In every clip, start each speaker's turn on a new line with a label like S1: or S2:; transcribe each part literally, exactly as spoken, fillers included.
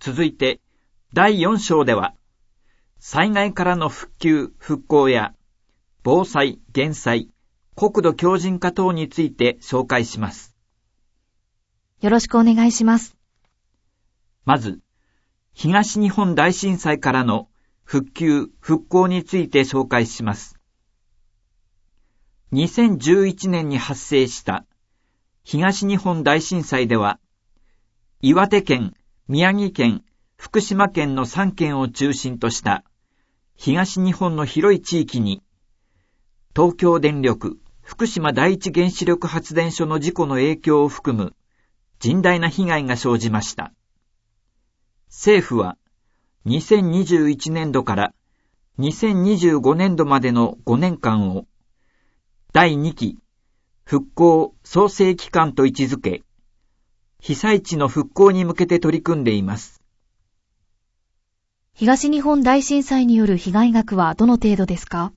S1: 続いてだいよん章では、災害からの復旧・復興や防災・減災、国土強靭化等について紹介します。
S2: よろしくお願いします。
S1: まず、東日本大震災からの復旧・復興について紹介します。にせんじゅういちねんに発生した東日本大震災では、岩手県、宮城県、福島県のさん県を中心とした東日本の広い地域に、東京電力福島第一原子力発電所の事故の影響を含む甚大な被害が生じました。政府はにせんにじゅういちねんどからにせんにじゅうごねんどまでのごねんかんをだいにき復興創生期間と位置づけ、被災地の復興に向けて取り組んでいます。
S2: 東日本大震災による被害額はどの程度ですか？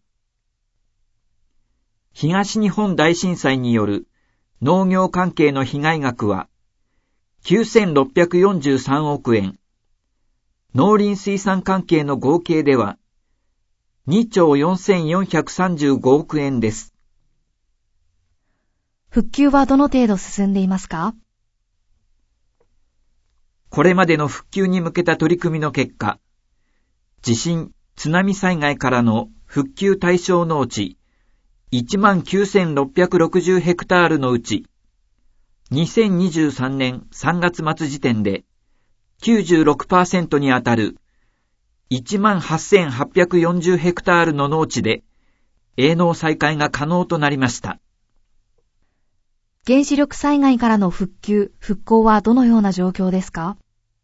S1: 東日本大震災による農業関係の被害額はきゅうせんろっぴゃくよんじゅうさんおくえん、農林水産関係の合計ではにちょうよんせんよんひゃくさんじゅうごおくえんです。
S2: 復旧はどの程度進んでいますか？
S1: これまでの復旧に向けた取り組みの結果、地震・津波災害からの復旧対象農地いちまんきゅうせんろっぴゃくろくじゅうヘクタールのうち、にせんにじゅうさんねんさんがつ末時点で きゅうじゅうろくパーセント にあたる いちまんはっせんはっぴゃくよんじゅうヘクタールの農地で営農再開が可能となりました。
S2: 原子力災害からの復旧・復興はどのような状況ですか？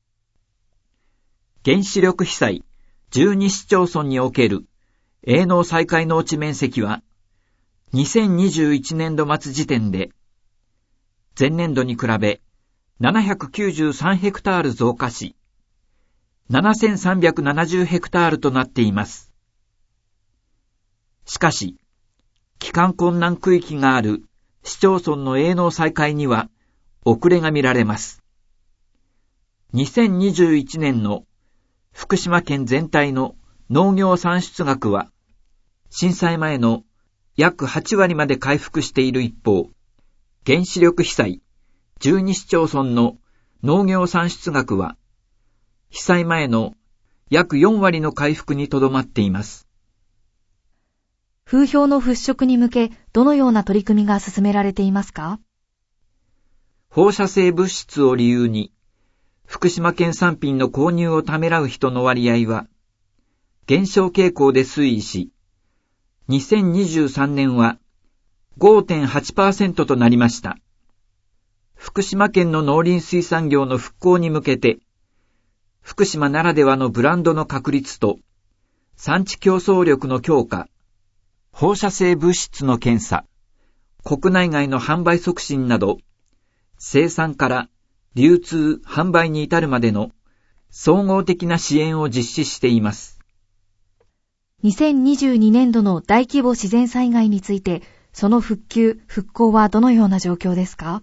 S1: 原子力被災じゅうに市町村における営農再開農地面積はにせんにじゅういちねんど末時点で前年度に比べななひゃくきゅうじゅうさんヘクタール増加し、ななせんさんびゃくななじゅうヘクタールとなっています。しかし、帰還困難区域がある市町村の営農再開には遅れが見られます。にせんにじゅういちねんの福島県全体の農業産出額は震災前の約はちわりまで回復している一方、原子力被災じゅうに市町村の農業産出額は被災前の約よんわりの回復にとどまっています。
S2: 風評の払拭に向け、どのような取り組みが進められていますか？
S1: 放射性物質を理由に福島県産品の購入をためらう人の割合は減少傾向で推移し、にせんにじゅうさんねんは ごてんはちパーセント となりました。福島県の農林水産業の復興に向けて、福島ならではのブランドの確立と産地競争力の強化、放射性物質の検査、国内外の販売促進など、生産から流通・販売に至るまでの総合的な支援を実施しています。
S2: にせんにじゅうにねんどの大規模自然災害について、その復旧・復興はどのような状況ですか？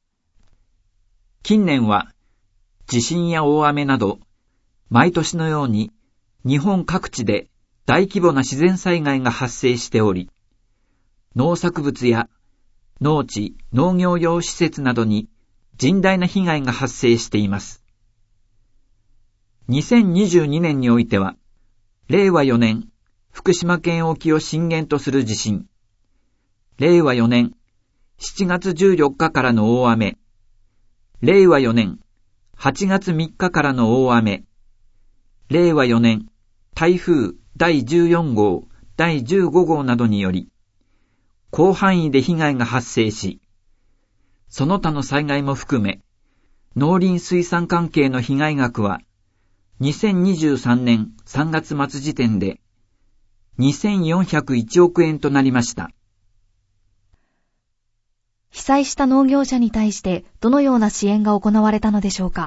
S1: 近年は地震や大雨など、毎年のように日本各地で大規模な自然災害が発生しており、農作物や農地・農業用施設などに甚大な被害が発生しています。にせんにじゅうにねんにおいては、れいわよねん福島県沖を震源とする地震、れいわよねんしちがつじゅうよっかからの大雨、れいわよねんはちがつみっかからの大雨、れいわよねん台風だいじゅうよんごう、だいじゅうごごうなどにより、広範囲で被害が発生し、その他の災害も含め、農林水産関係の被害額は、にせんにじゅうさんねんさんがつ末時点で、にせんよんひゃくいちおくえんとなりました。
S2: 被災した農業者に対してどのような支援が行われたのでしょうか？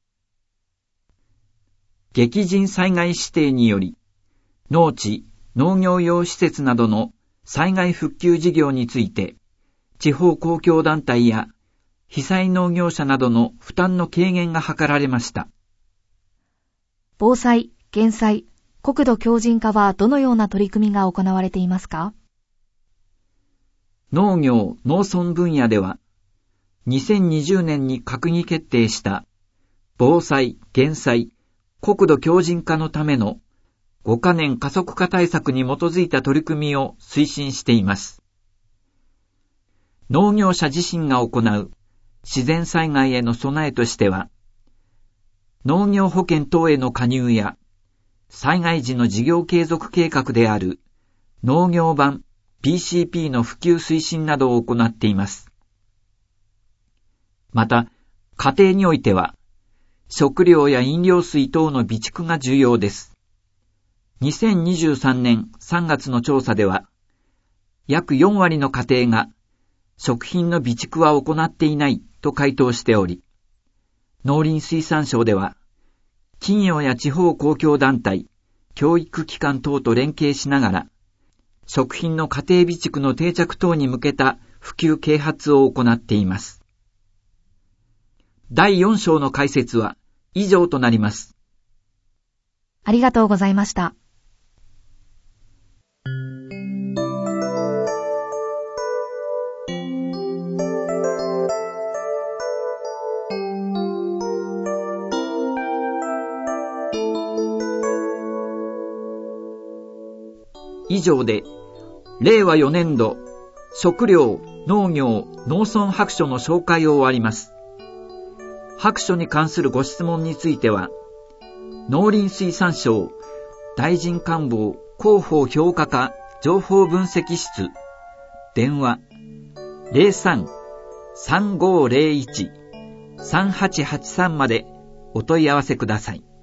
S1: 激甚災害指定により、農地・農業用施設などの災害復旧事業について、地方公共団体や被災農業者などの負担の軽減が図られました。
S2: 防災・減災、国土強靭化はどのような取り組みが行われていますか？
S1: 農業・農村分野では、にせんにじゅうねんに閣議決定した防災・減災、国土強靭化のためのごかねん加速化対策に基づいた取り組みを推進しています。農業者自身が行う自然災害への備えとしては、農業保険等への加入や、災害時の事業継続計画である農業版 ピーシーピー の普及推進などを行っています。また、家庭においては、食料や飲料水等の備蓄が重要です。にせんにじゅうさんねんさんがつの調査では、約よんわりの家庭が食品の備蓄は行っていないと回答しており、農林水産省では、企業や地方公共団体、教育機関等と連携しながら、食品の家庭備蓄の定着等に向けた普及啓発を行っています。だいよん章の解説は以上となります。
S2: ありがとうございました。
S1: 以上で、れいわよねんど食料・農業・農村白書の紹介を終わります。白書に関するご質問については、農林水産省大臣官房広報評価課情報分析室、電話 ゼロさん さんごーゼロいち さんはちはちさん までお問い合わせください。